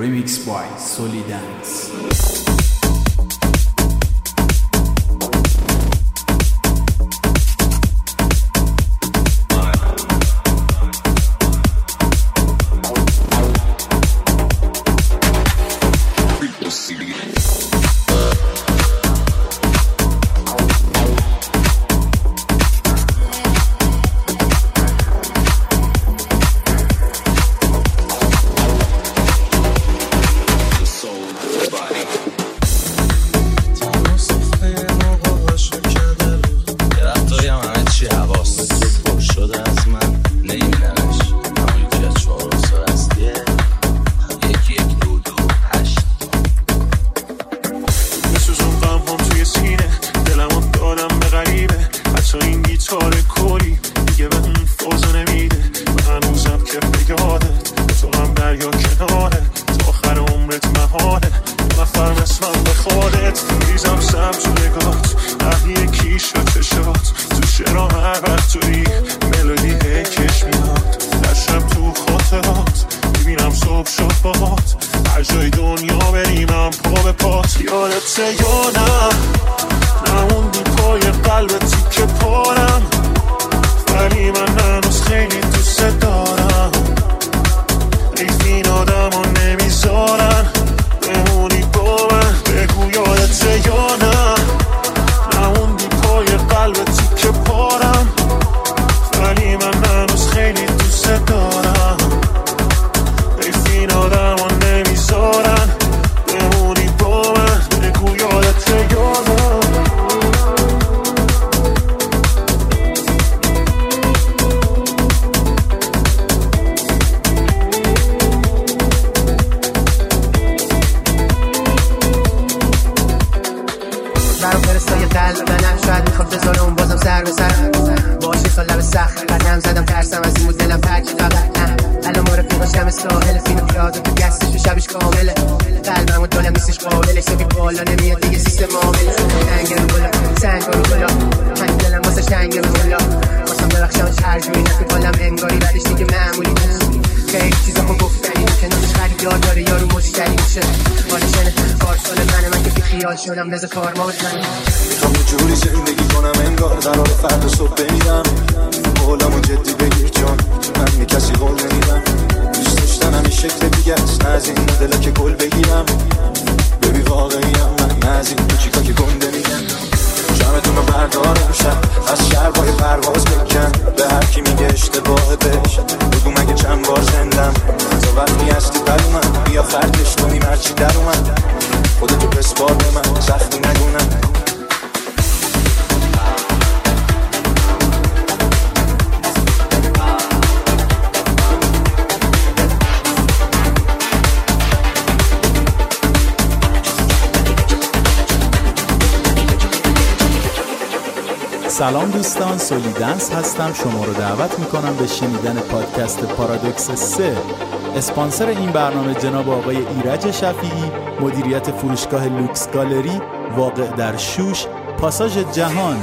Remix by Solidance. شدم بز کارما بزنم میخوام یه جوری زندگی کنم انگار قرار فردا صبح بمیرم قولمو جدی بگیر چون من می کسی قول نمیدم دوست داشتنم این شکل دیگه است نه از این مدلا که گل بگیرم ببی واقعیم من نه از این کوچیکا که گنده میگم جمعتون رو بردارم شب از شربای پرواز بکن به هر کی میگه اشتباه بش بگو مگه چند بار زندم تا وقتی هستی بر اومد بیا خرکش کنیم هرچی در اومد خودتو بسپار به من سختی نگونم سلام دوستان، سولیدنس هستم. شما رو دعوت میکنم به شنیدن پادکست پارادوکس 3. اسپانسر این برنامه جناب آقای ایرج شفیعی، مدیریت فروشگاه لوکس گالری واقع در شوش، پاساژ جهان.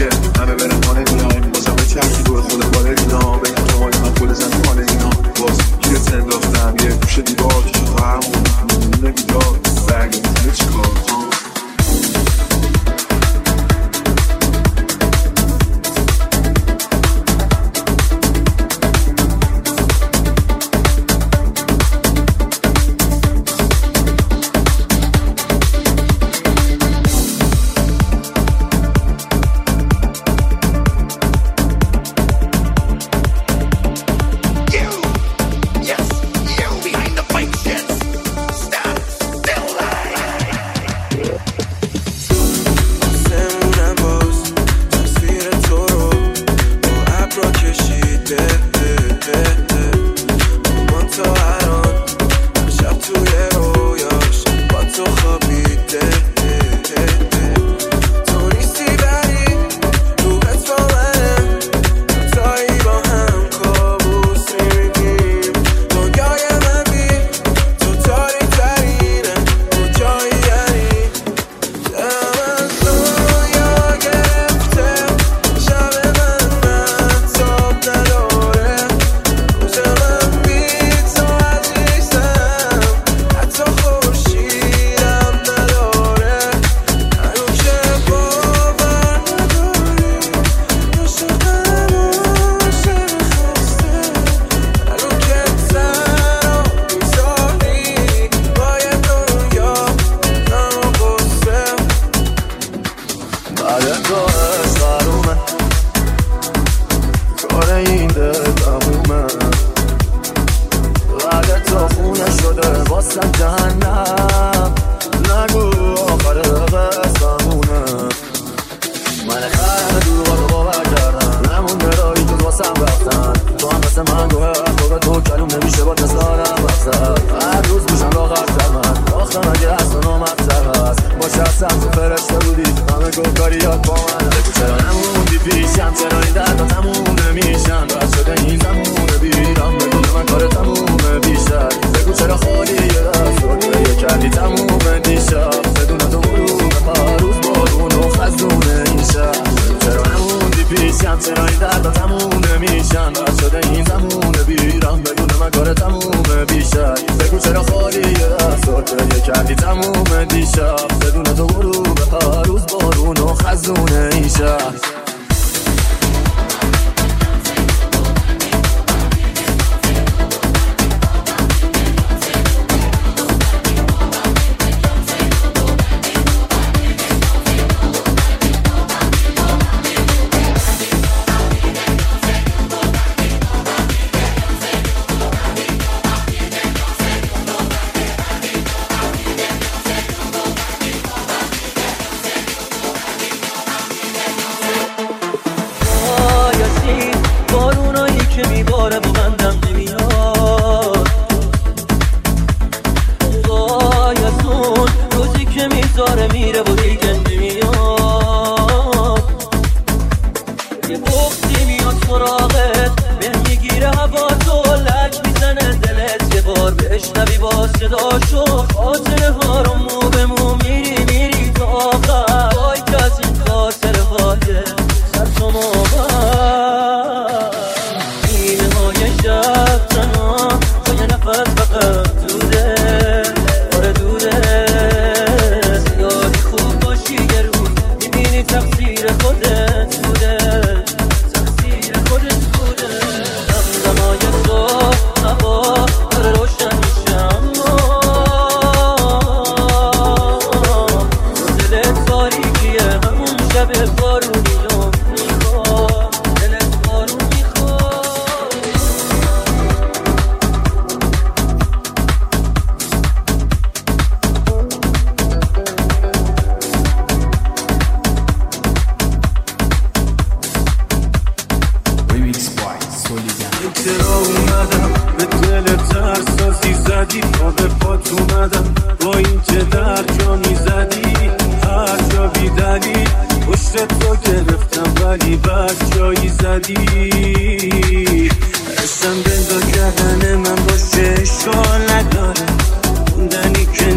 دیگه همه برن خانه میام بازم به چرخی دور خود باره اینا بگم تو مای من خود زن خانه اینا باز گیره تنداختم یه گوش دیوار که تو همون نمیدار برگم همه چی کار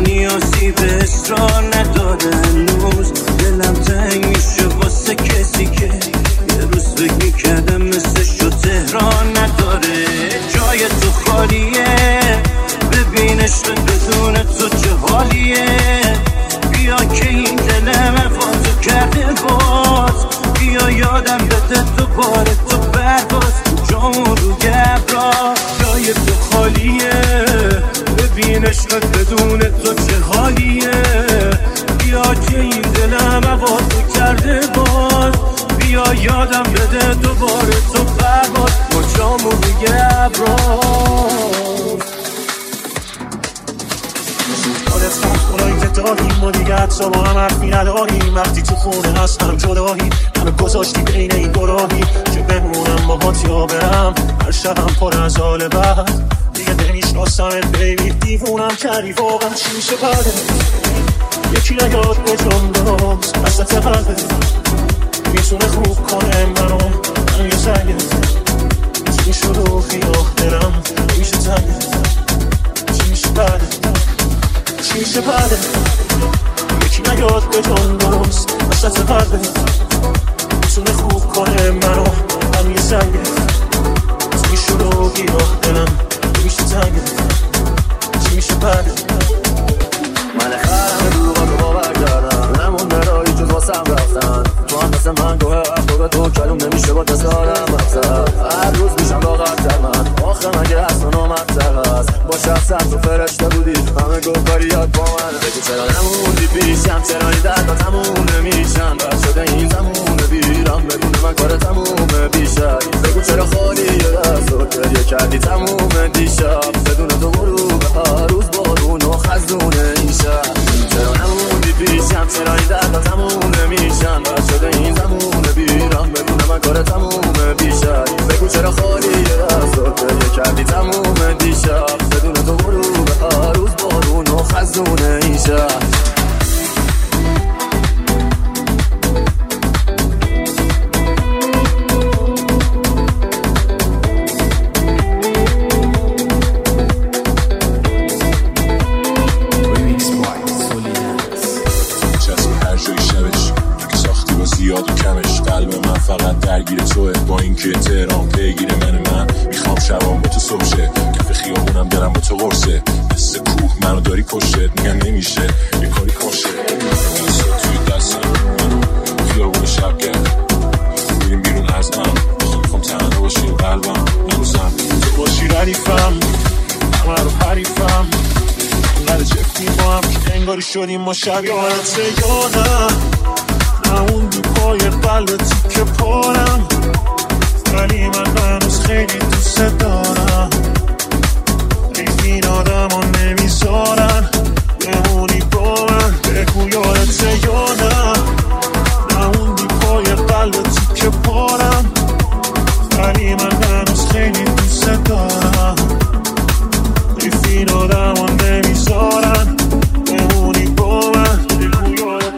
اصرار نداره هنوز دلم تنگ میشه واسه کسی که یه روز فکر میکردم مثلش رو تهران نداره. جای تو خالیه، ببین عشق بدون تو چه حالیه. بیا که این دلم واسه کرده باز، بیا یادم بده تو بار تو برباز جامو رو گبرا. جای تو خالیه، ببین عشق بدون تو چه حالیه. بیا که این دلم واسه کرده باز، بیا یادم بده تو بار تو برباز جامو رو گبرا. اونایی که داریم ما دیگه حتی با هم حرفی نداریم. وقتی تو خونه هستم جدایی، همه گذاشتی بین این گراهی که بمونم باهات یا برم. هر شبم پر از حال بعد دیگه نمیشناسمت بیبی. دیوونم کردی واقعا چی میشه بعد یکی نیاد به جمعه وسط قلبت میتونه خوب کنه منو یه زنگت چی میشه روحی دلم نمیشه زنگت چی میشه بعد چی میشه بعد یکی نیاد به جان درست وسط قلبت میتونه خوب کنه منو هم یه زنگت چی میشه روحی دلم نمیشه زنگت چی میشه بعد من خرم دروغا تو باور کردم نمون برایی جز واسم رفتن. تو هم مثل من گوه اخلاق تو کلوم نمیشه با دست آدم مقصد. هر روز میشم لاغرتر من آخه مگه اصلا نامدتر هست. با شخصت تو فرشته بودی همه گفتاریات با من. بگو چرا نموندی پیشم، چرا این دردا تموم نمیشن. بد شده این زمونه بیرم بدون من کار تمومه بیشتر. بگو چرا خالی دست و گریه کردی تموم دیشب بدون تو غروب هر روز بارون و خزونه این شب. چرا نموندی پیشم، چرا این دردا تموم نمیشن. بد شده این زمونه بیرم بدون من کار تمومه بیشتر. بگو چرا خالی دست و گریه کردی تموم دیشب بدون تو غروب هر روز بارون و خزونه این شب. زیاد و کمش قلب من فقط درگیر توه. با اینکه تهران پیگیر من میخوام شبام با تو صبح شه. کف خیابونم دلم با تو قرصه. مثل کوه منو داری پشتت میگن نمیشه یه کاری کشه. دستت توی دستم منو خیابون شب کرد میریم بیرون از من. میخوام تنها باشیم قلبم هنوزم تو باشی ردیفم همه رو حریفم. انقدر جفتیم با هم که انگاری شدیم ما شبیانت یادم. نموندی پای قلبتی که پارم ولی من هنوز خیلی دوست دارم. این آدم ها نمیذارن بمونی با من. بگو یادت یادم نموندی پای قلبتی که پارم ولی من هنوز خیلی دوست دارم. این آدم ها نمیذارن بمونی با من. بگو یادت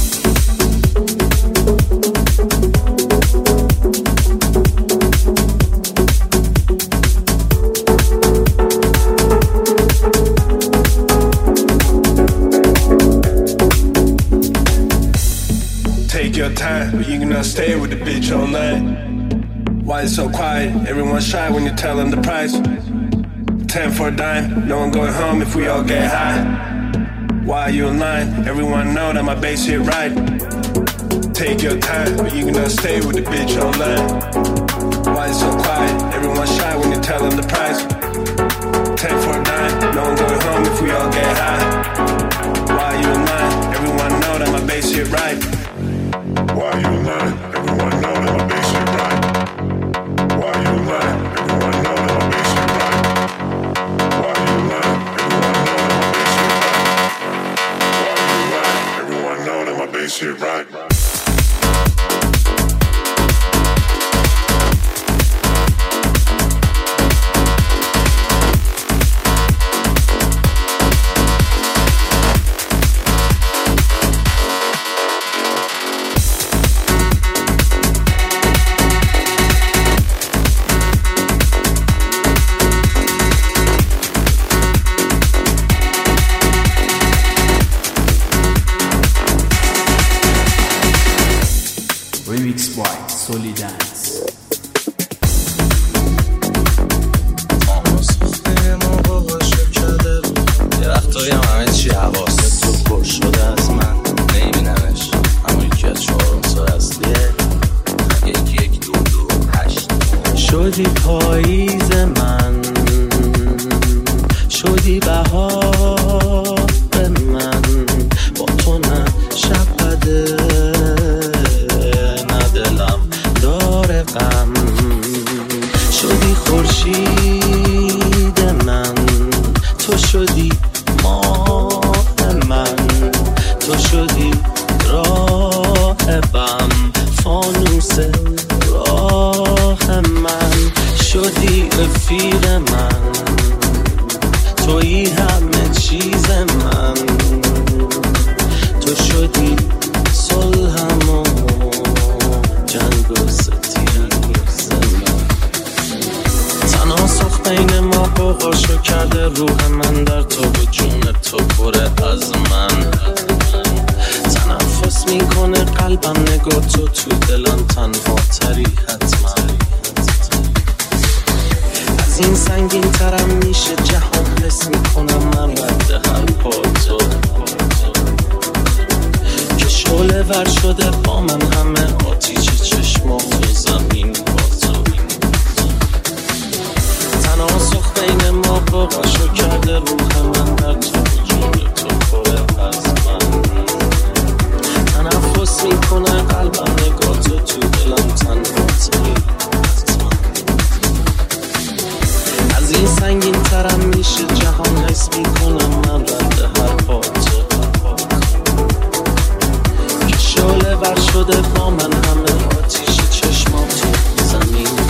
Take your time, but you cannot stay with the bitch all night. Why it's so quiet? Everyone's shy when you tell them the price. 10 for a dime, no one going home if we all get high. Why are you in line? Everyone know that my bass hit right. Take your time, but you cannot stay with the bitch all night. Why it's so quiet? Everyone's shy when you tell them the price. 10 for a dime, no one going home if we all get high. Why are you in line? Everyone know that my bass hit right. Why you lying? Everyone know that my bass hit right. Why you lying? Everyone know that my bass hit right. Why you lying? Everyone know that my bass hit right. Why you lying? Everyone know that my bass hit right. سولیدنس. یه وقتایی هم همه چی حواست تو پر شده از من نمیبینمش، اما یکی از 4 عنصر اصلیه 1-1-2-2-8 شدی پاییز من، شدی بهار من، با تو نه شب بده نه دلم داره غم، شدی خورشید من، تو شدی ماه من، تو شدی راهبم، فانوس راه من، شدی رفیق من، تویی همه چیز من، تو شدی صلحم و جنگ و ستیز من، تناسخ بین ما بغاشو کرده روح من، در تو و جون تو پره از من، تنفس میکنه قلبم نگاه تو دلم تنها تری حتما، از این سنگین ترم میشه جهان، حس میکنم من رد هر پا تو که شعله ور شده با من، همه آتیش چشمات و زمین با تو، تناسخ بین ما بغاشو کرده روح من، در تو جون تو پره از من، تنفس میکنه قلبم نگاه تو دلم تنها تری، از این سنگین ترم میشه جهان، حس میکنم من رد هر پا تو که شعله ور شده با من، همه آتیش چشمات و زمین با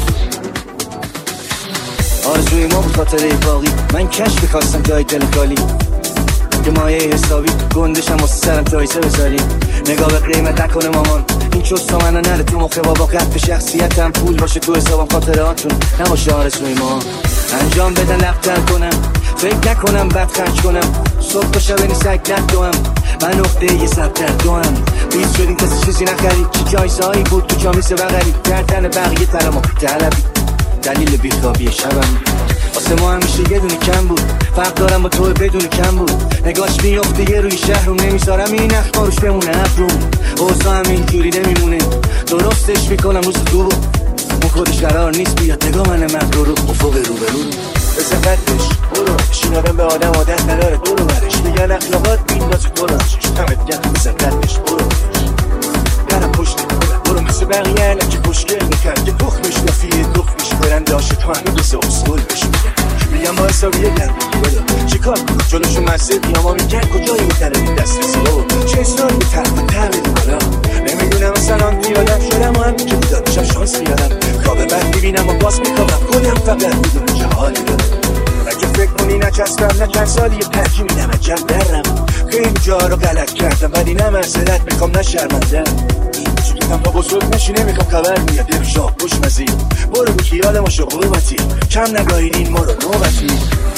تو. آرزوی ما بود خاطره باقی، من کشف میخواستم جای دل خالی، یه مایه حسابی گندشم واسه سرم جایزه بذاری، نگاه به قیمت نکنه مامان، این چوستا منو نره تو مخه بابا، قد به شخصیتم پول باشه تو حسابم، خاطرهاتون نباشه آرزوی ما، انجام بدن لفتر کنم، فکر نکنم بد خرج کنم، صبح و شب نیستک ندوم، من نقطه یه سب در دوم، بیز شدیم کسی چیزی نخرید، چی جایزه هایی بود تو جامیسه بغری، گردن بقیه تلما طلبی، دلیل بیخوابی شبم، واسه ما همیشه یه دونه کم بود، فرق دارم با تو بدون کم بود، نگاش میفته یه روی شهرم، نمیذارم این اخبارش بمونه ابروم، اوضاع همین جوری نمیمونه، درستش میکنم روز تو، اون خودش قرار نیست بیاد نگاه من مغرور افق رو به رو، بزفتش برو شینارم به آدم عادت نداره برو برش، بگن اخلاقات میندازه دلاشش، همه دیگه بزفتش برو درم پشت برو مثل بقیه علکی خوشگل میکرد، که تخمش نفیه تخمش برند داشت تو همه بسه اصول بشون بیم با حسابیه گردی بدا چه کار کنم جلوشون مسئل بیاما میگن کجایی میتره این دست رسی بابا، چه اصراری به طرف تر بدیم بالا، نمیدونم مثلا دیادم شدم و همین که بیدادشم شانس بیادم، خواب بد میبینم و باز میکنم کنم فقط میدونم چه حالی دارم، اگه فکر کنی نچستم نه چند سالی یه پرکی میدم عجب درم، خیلی جا رو غلط کردم ولی نه معذرت میخوام نه شرمندم، چونکم تا بزرگ نشی نمیخوام خبر میاد یه شاه خوش مزید، برو بی خیال ما شو قوبتی، کم نگاهیدین ما رو نوبتی.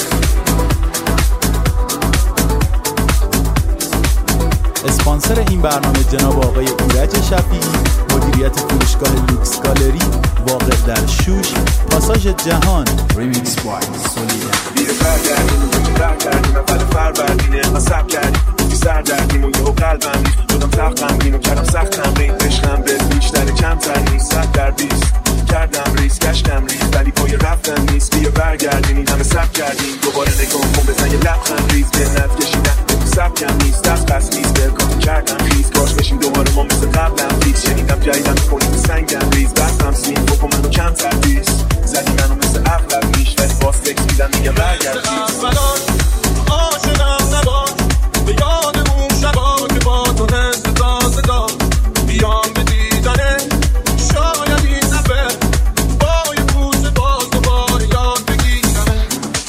اسپانسر این برنامه جناب آقای ایرج شفیعی، مدیریت فروشگاه لوکس گالری واقع در شوش، پاساژ جهان، ریمیکس بای سولیدنس. بیره برگردیم و که برگردیم اول فروردینه قصب کردیم گفتی سر دردیم و یهو قلبم ریخت شدم سخت غمگین و کردم سخت تمرین، عشقم به بیشتر کمتر نیست 100 کردم ریز کشکم ریز ولی پای رفتن نیست، بیا برگردیم این همه سب کردیم دوباره نگاه کن بزن یه لبخند ریز به نت کشیدن سبکم نیست دست بس نیست بلکات کردم ریز کاش بشیم دوباره ما مثل قبلم ریز، شنیدم جایدم میکنیم سنگم ریز بستم سیم بکن منو کمتر ریز، زدی منو مثل اغلب میش ولی باز فکر میدم میگم برگرد ریز آشنم نباش به یاد اون شبا که با تو نزد تازگاه بیام به دیدنه، شاید این دفعه با یه پوز باز دوباره یاد بگیرمه،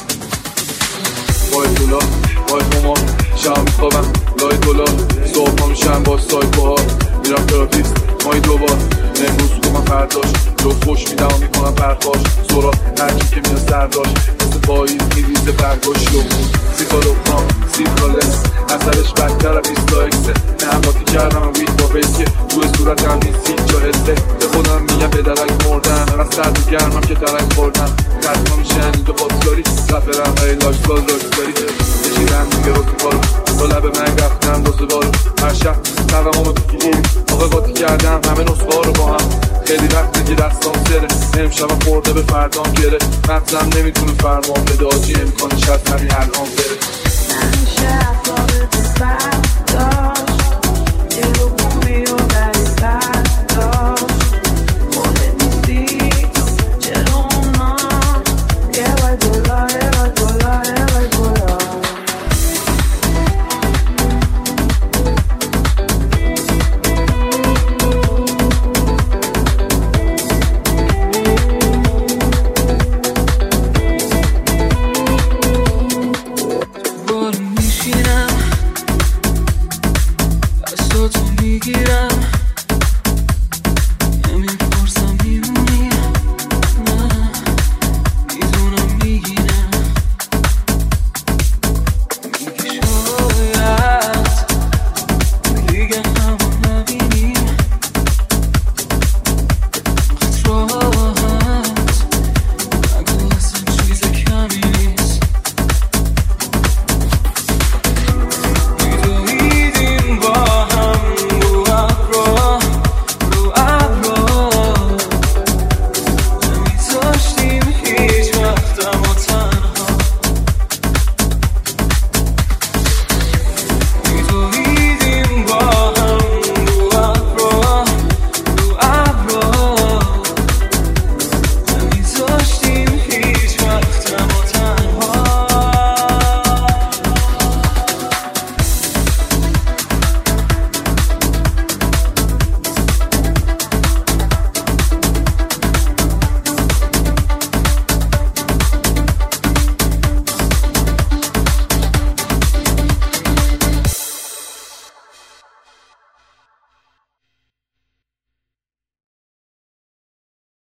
وای دولا وای ماما شب میخوابم لای دولا، صبح ها میشم با سایکوها میرم تراپیست مایی دوبار امروز خوبم فرداش جو خوش میدم و میکنم پرخاش سراغ هرکی که میاد سرداش مثل پاییز میریزه برگاش رو سیگارو پام سیگارلس اثرش بدتر از 20 اکسه نهماتی کردم و وید با بیسه توی صورتم نیست هیچ جا حسه به خودم میگم به درک مردم از سرد و گرمم که درک خوردم قدما میشن اینجا بازگاری رفرم های لاشگاه راکداری بشیرم دیگه رو کارو با لب من رفتم دوزه بارو هر شب تقم رو بگیریم آقا قاطی کردم همه نسخه رو با هم خیلی وقت دیگه دستام سره امشبم خورده به فردام گره مغزم نمیتونه فرمان بده آجی امکانش هست همین الان بره همیشه افراد تو فردا